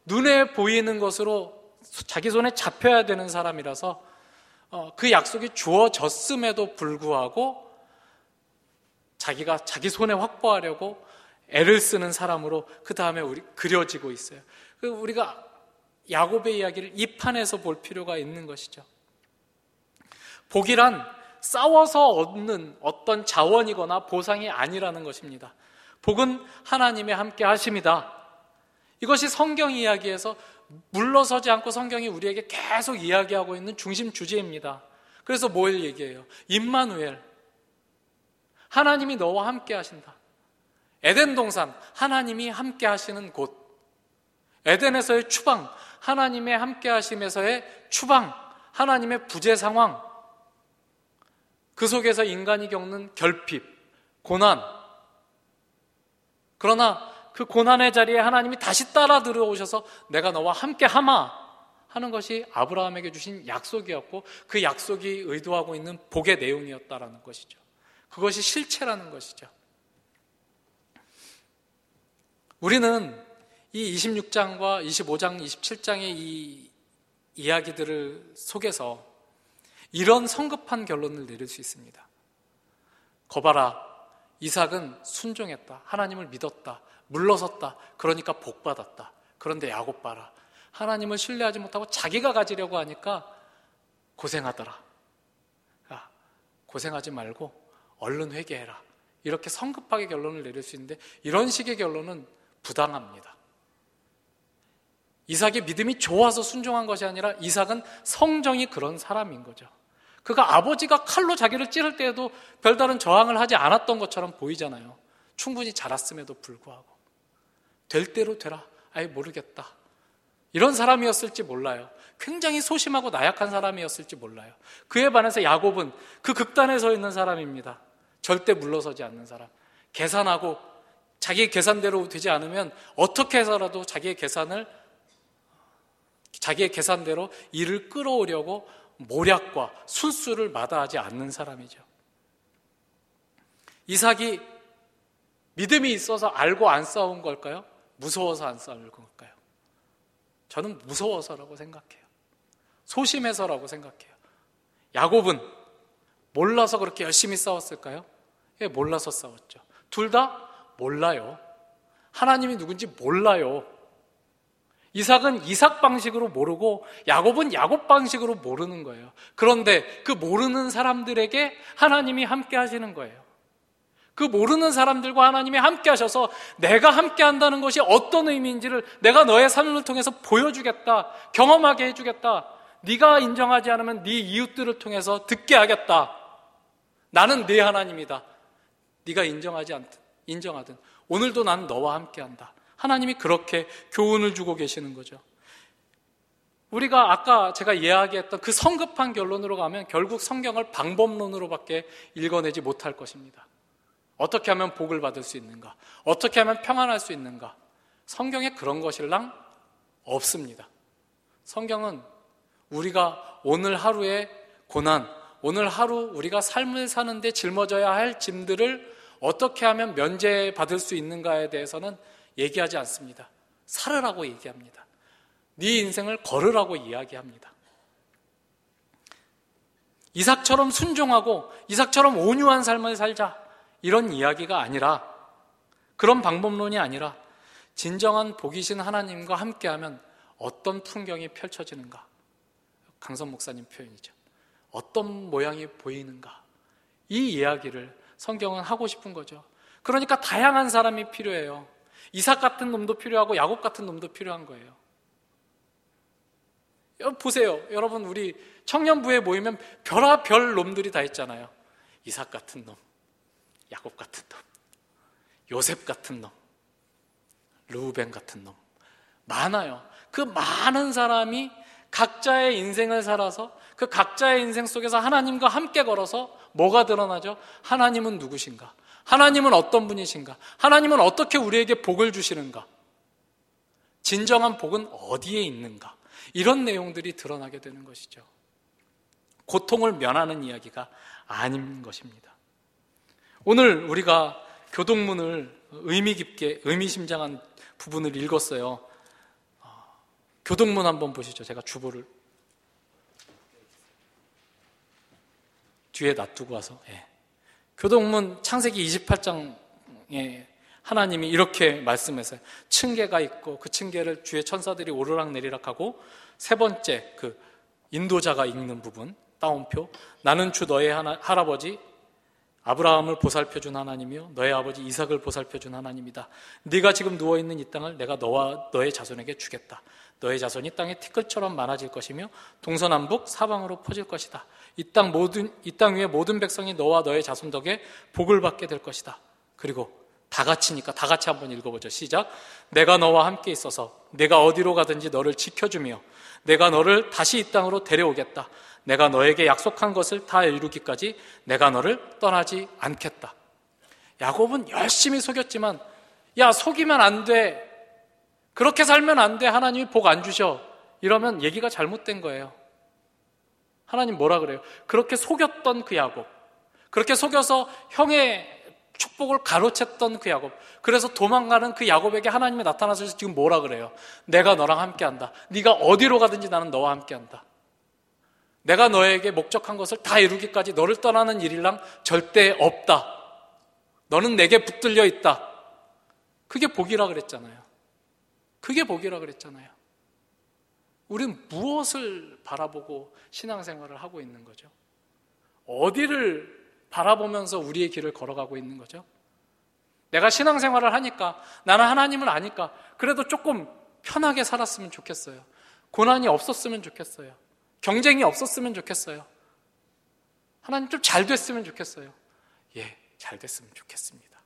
눈에 보이는 것으로 자기 손에 잡혀야 되는 사람이라서 그 약속이 주어졌음에도 불구하고 자기가 자기 손에 확보하려고 애를 쓰는 사람으로 그 다음에 우리 그려지고 있어요. 우리가 야곱의 이야기를 이 판에서 볼 필요가 있는 것이죠. 복이란 싸워서 얻는 어떤 자원이거나 보상이 아니라는 것입니다. 복은 하나님의 함께 하심이다. 이것이 성경 이야기에서 물러서지 않고 성경이 우리에게 계속 이야기하고 있는 중심 주제입니다. 그래서 뭘 얘기해요? 임마누엘, 하나님이 너와 함께 하신다. 에덴 동산, 하나님이 함께 하시는 곳. 에덴에서의 추방, 하나님의 함께 하심에서의 추방, 하나님의 부재 상황, 그 속에서 인간이 겪는 결핍, 고난. 그러나 그 고난의 자리에 하나님이 다시 따라 들어오셔서 내가 너와 함께 하마 하는 것이 아브라함에게 주신 약속이었고 그 약속이 의도하고 있는 복의 내용이었다라는 것이죠. 그것이 실체라는 것이죠. 우리는 이 이십육 장과 이십오 장, 이십칠 장의 이 이야기들을 속에서 이런 성급한 결론을 내릴 수 있습니다. 거봐라, 이삭은 순종했다. 하나님을 믿었다. 물러섰다. 그러니까 복받았다. 그런데 야곱 봐라. 하나님을 신뢰하지 못하고 자기가 가지려고 하니까 고생하더라. 야, 고생하지 말고 얼른 회개해라. 이렇게 성급하게 결론을 내릴 수 있는데 이런 식의 결론은 부당합니다. 이삭의 믿음이 좋아서 순종한 것이 아니라 이삭은 성정이 그런 사람인 거죠. 그가 아버지가 칼로 자기를 찌를 때에도 별다른 저항을 하지 않았던 것처럼 보이잖아요. 충분히 자랐음에도 불구하고 될 대로 되라. 아예 모르겠다. 이런 사람이었을지 몰라요. 굉장히 소심하고 나약한 사람이었을지 몰라요. 그에 반해서 야곱은 그 극단에 서 있는 사람입니다. 절대 물러서지 않는 사람. 계산하고 자기 계산대로 되지 않으면 어떻게 해서라도 자기의 계산을 자기의 계산대로 일을 끌어오려고 모략과 술수를 마다하지 않는 사람이죠. 이삭이 믿음이 있어서 알고 안 싸운 걸까요? 무서워서 안 싸운 걸까요? 저는 무서워서라고 생각해요. 소심해서라고 생각해요. 야곱은 몰라서 그렇게 열심히 싸웠을까요? 예, 몰라서 싸웠죠. 둘 다 몰라요. 하나님이 누군지 몰라요. 이삭은 이삭 방식으로 모르고 야곱은 야곱 방식으로 모르는 거예요. 그런데 그 모르는 사람들에게 하나님이 함께 하시는 거예요. 그 모르는 사람들과 하나님이 함께 하셔서 내가 함께 한다는 것이 어떤 의미인지를 내가 너의 삶을 통해서 보여주겠다. 경험하게 해주겠다. 네가 인정하지 않으면 네 이웃들을 통해서 듣게 하겠다. 나는 네 하나님이다. 네가 인정하지 않든 인정하든 오늘도 나는 너와 함께 한다. 하나님이 그렇게 교훈을 주고 계시는 거죠. 우리가 아까 제가 이야기했던 그 성급한 결론으로 가면 결국 성경을 방법론으로밖에 읽어내지 못할 것입니다. 어떻게 하면 복을 받을 수 있는가? 어떻게 하면 평안할 수 있는가? 성경에 그런 것일랑 없습니다. 성경은 우리가 오늘 하루의 고난, 오늘 하루 우리가 삶을 사는데 짊어져야 할 짐들을 어떻게 하면 면제받을 수 있는가에 대해서는 얘기하지 않습니다. 살으라고 얘기합니다. 네 인생을 걸으라고 이야기합니다. 이삭처럼 순종하고 이삭처럼 온유한 삶을 살자 이런 이야기가 아니라, 그런 방법론이 아니라 진정한 복이신 하나님과 함께하면 어떤 풍경이 펼쳐지는가? 강선 목사님 표현이죠. 어떤 모양이 보이는가? 이 이야기를 성경은 하고 싶은 거죠. 그러니까 다양한 사람이 필요해요. 이삭 같은 놈도 필요하고 야곱 같은 놈도 필요한 거예요. 보세요. 여러분, 우리 청년부에 모이면 별아별 놈들이 다 있잖아요. 이삭 같은 놈, 야곱 같은 놈, 요셉 같은 놈, 르우벤 같은 놈. 많아요. 그 많은 사람이 각자의 인생을 살아서 그 각자의 인생 속에서 하나님과 함께 걸어서 뭐가 드러나죠? 하나님은 누구신가? 하나님은 어떤 분이신가? 하나님은 어떻게 우리에게 복을 주시는가? 진정한 복은 어디에 있는가? 이런 내용들이 드러나게 되는 것이죠. 고통을 면하는 이야기가 아닌 것입니다. 오늘 우리가 교동문을 의미 깊게 의미심장한 부분을 읽었어요. 교동문 한번 보시죠. 제가 주보를 뒤에 놔두고 와서. 예. 교동문 창세기 이십팔 장에 하나님이 이렇게 말씀했어요. 층계가 있고 그 층계를 주의 천사들이 오르락 내리락 하고, 세 번째 그 인도자가 읽는 부분 따옴표, 나는 주 너의 하나, 할아버지 아브라함을 보살펴준 하나님이요 너의 아버지 이삭을 보살펴준 하나님이다. 네가 지금 누워있는 이 땅을 내가 너와 너의 자손에게 주겠다. 너의 자손이 땅의 티끌처럼 많아질 것이며 동서남북 사방으로 퍼질 것이다. 이 땅 모든 이 땅 위에 모든 백성이 너와 너의 자손 덕에 복을 받게 될 것이다. 그리고 다 같이니까 다 같이 한번 읽어보죠. 시작. 내가 너와 함께 있어서 내가 어디로 가든지 너를 지켜주며 내가 너를 다시 이 땅으로 데려오겠다. 내가 너에게 약속한 것을 다 이루기까지 내가 너를 떠나지 않겠다. 야곱은 열심히 속였지만, 야, 속이면 안 돼. 그렇게 살면 안 돼. 하나님이 복 안 주셔. 이러면 얘기가 잘못된 거예요. 하나님 뭐라 그래요? 그렇게 속였던 그 야곱, 그렇게 속여서 형의 축복을 가로챘던 그 야곱, 그래서 도망가는 그 야곱에게 하나님이 나타나서 지금 뭐라 그래요? 내가 너랑 함께한다. 네가 어디로 가든지 나는 너와 함께한다. 내가 너에게 목적한 것을 다 이루기까지 너를 떠나는 일이랑 절대 없다. 너는 내게 붙들려 있다. 그게 복이라 그랬잖아요. 그게 복이라 그랬잖아요. 우리는 무엇을 바라보고 신앙생활을 하고 있는 거죠? 어디를 바라보면서 우리의 길을 걸어가고 있는 거죠? 내가 신앙생활을 하니까, 나는 하나님을 아니까 그래도 조금 편하게 살았으면 좋겠어요. 고난이 없었으면 좋겠어요. 경쟁이 없었으면 좋겠어요. 하나님 좀 잘 됐으면 좋겠어요. 예, 잘 됐으면 좋겠습니다.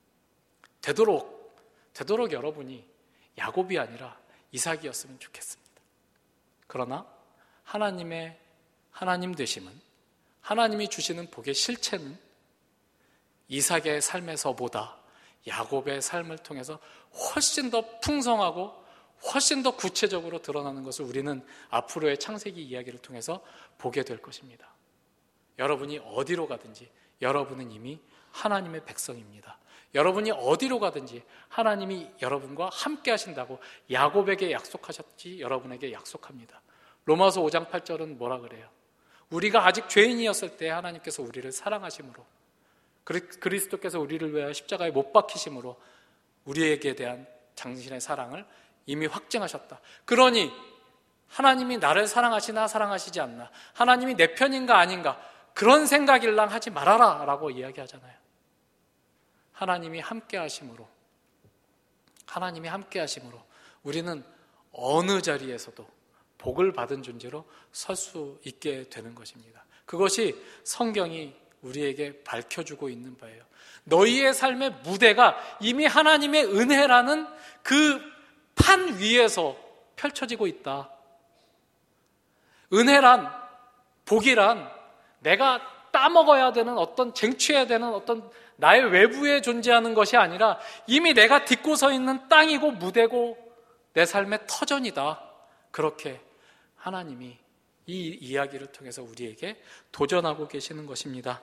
되도록, 되도록 여러분이 야곱이 아니라 이삭이었으면 좋겠습니다. 그러나 하나님의 하나님 되심은, 하나님이 주시는 복의 실체는 이삭의 삶에서보다 야곱의 삶을 통해서 훨씬 더 풍성하고 훨씬 더 구체적으로 드러나는 것을 우리는 앞으로의 창세기 이야기를 통해서 보게 될 것입니다. 여러분이 어디로 가든지 여러분은 이미 하나님의 백성입니다. 여러분이 어디로 가든지 하나님이 여러분과 함께 하신다고 야곱에게 약속하셨지 여러분에게 약속합니다. 로마서 오 장 팔 절은 뭐라 그래요? 우리가 아직 죄인이었을 때 하나님께서 우리를 사랑하심으로, 그리스도께서 우리를 위하여 십자가에 못 박히심으로 우리에게 대한 당신의 사랑을 이미 확증하셨다. 그러니 하나님이 나를 사랑하시나 사랑하시지 않나, 하나님이 내 편인가 아닌가, 그런 생각일랑 하지 말아라 라고 이야기하잖아요. 하나님이 함께 하심으로, 하나님이 함께 하심으로 우리는 어느 자리에서도 복을 받은 존재로 설 수 있게 되는 것입니다. 그것이 성경이 우리에게 밝혀주고 있는 바예요. 너희의 삶의 무대가 이미 하나님의 은혜라는 그 판 위에서 펼쳐지고 있다. 은혜란, 복이란 내가 따먹어야 되는, 어떤 쟁취해야 되는 어떤 나의 외부에 존재하는 것이 아니라 이미 내가 딛고 서 있는 땅이고 무대고 내 삶의 터전이다. 그렇게 하나님이 이 이야기를 통해서 우리에게 도전하고 계시는 것입니다.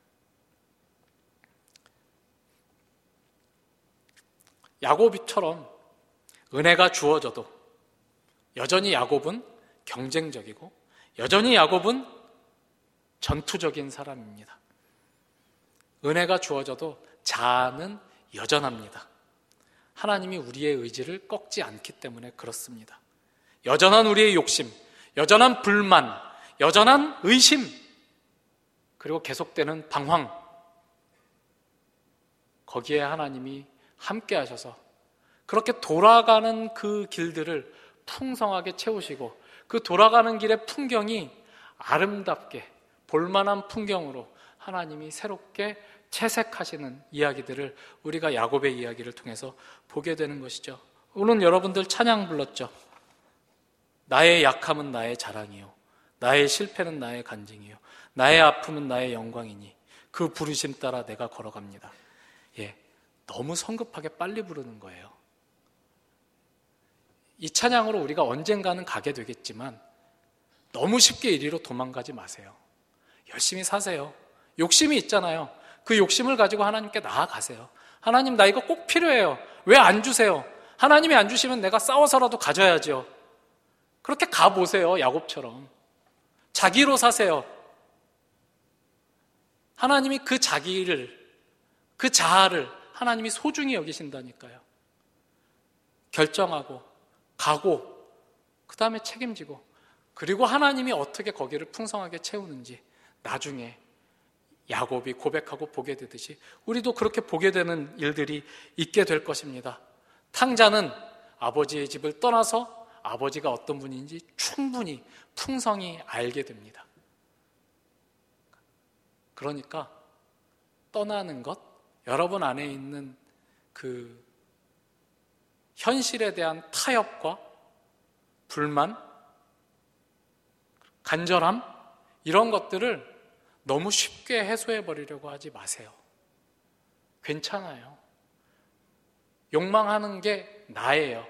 야곱처럼 은혜가 주어져도 여전히 야곱은 경쟁적이고 여전히 야곱은 전투적인 사람입니다. 은혜가 주어져도 자아는 여전합니다. 하나님이 우리의 의지를 꺾지 않기 때문에 그렇습니다. 여전한 우리의 욕심, 여전한 불만, 여전한 의심, 그리고 계속되는 방황, 거기에 하나님이 함께 하셔서 그렇게 돌아가는 그 길들을 풍성하게 채우시고, 그 돌아가는 길의 풍경이 아름답게 볼만한 풍경으로 하나님이 새롭게 채색하시는 이야기들을 우리가 야곱의 이야기를 통해서 보게 되는 것이죠. 오늘 여러분들 찬양 불렀죠. 나의 약함은 나의 자랑이요, 나의 실패는 나의 간증이요, 나의 아픔은 나의 영광이니 그 부르심 따라 내가 걸어갑니다. 예, 너무 성급하게 빨리 부르는 거예요. 이 찬양으로 우리가 언젠가는 가게 되겠지만 너무 쉽게 이리로 도망가지 마세요. 열심히 사세요. 욕심이 있잖아요. 그 욕심을 가지고 하나님께 나아가세요. 하나님, 나 이거 꼭 필요해요. 왜 안 주세요? 하나님이 안 주시면 내가 싸워서라도 가져야죠. 그렇게 가보세요. 야곱처럼. 자기로 사세요. 하나님이 그 자기를, 그 자아를 하나님이 소중히 여기신다니까요. 결정하고 가고 그 다음에 책임지고, 그리고 하나님이 어떻게 거기를 풍성하게 채우는지 나중에 야곱이 고백하고 보게 되듯이 우리도 그렇게 보게 되는 일들이 있게 될 것입니다. 탕자는 아버지의 집을 떠나서 아버지가 어떤 분인지 충분히 풍성히 알게 됩니다. 그러니까 떠나는 것, 여러분 안에 있는 그 현실에 대한 타협과 불만, 간절함, 이런 것들을 너무 쉽게 해소해버리려고 하지 마세요. 괜찮아요. 욕망하는 게 나예요.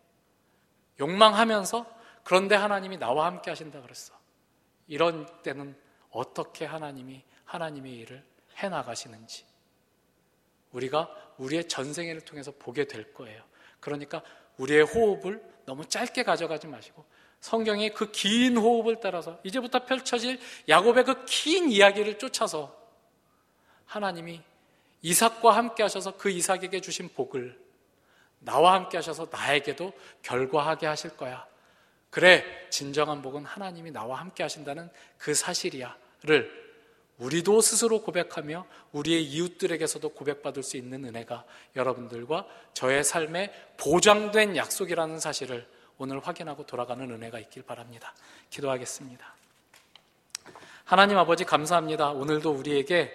욕망하면서 그런데 하나님이 나와 함께 하신다 그랬어. 이런 때는 어떻게 하나님이 하나님의 일을 해나가시는지 우리가 우리의 전생애를 통해서 보게 될 거예요. 그러니까 우리의 호흡을 너무 짧게 가져가지 마시고 성경의 그 긴 호흡을 따라서 이제부터 펼쳐질 야곱의 그 긴 이야기를 쫓아서 하나님이 이삭과 함께 하셔서 그 이삭에게 주신 복을 나와 함께 하셔서 나에게도 결과하게 하실 거야. 그래, 진정한 복은 하나님이 나와 함께 하신다는 그 사실이야를 우리도 스스로 고백하며 우리의 이웃들에게서도 고백받을 수 있는 은혜가 여러분들과 저의 삶에 보장된 약속이라는 사실을 오늘 확인하고 돌아가는 은혜가 있길 바랍니다. 기도하겠습니다. 하나님 아버지 감사합니다. 오늘도 우리에게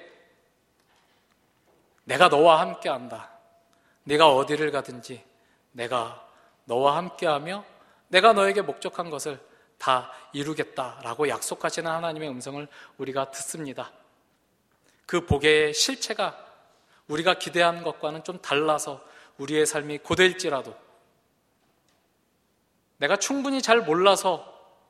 내가 너와 함께한다. 네가 어디를 가든지 내가 너와 함께하며 내가 너에게 목적한 것을 다 이루겠다라고 약속하시는 하나님의 음성을 우리가 듣습니다. 그 복의 실체가 우리가 기대한 것과는 좀 달라서 우리의 삶이 고될지라도 내가 충분히 잘 몰라서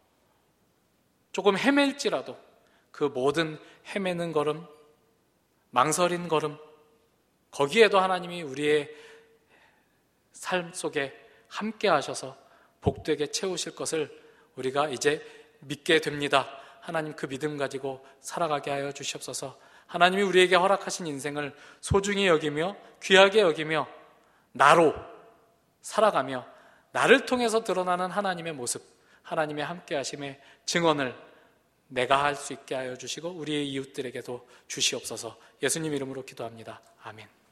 조금 헤맬지라도 그 모든 헤매는 걸음, 망설인 걸음, 거기에도 하나님이 우리의 삶 속에 함께 하셔서 복되게 채우실 것을 우리가 이제 믿게 됩니다. 하나님 그 믿음 가지고 살아가게 하여 주시옵소서. 하나님이 우리에게 허락하신 인생을 소중히 여기며 귀하게 여기며 나로 살아가며 나를 통해서 드러나는 하나님의 모습, 하나님의 함께하심의 증언을 내가 할 수 있게 하여 주시고 우리의 이웃들에게도 주시옵소서. 예수님 이름으로 기도합니다. 아멘.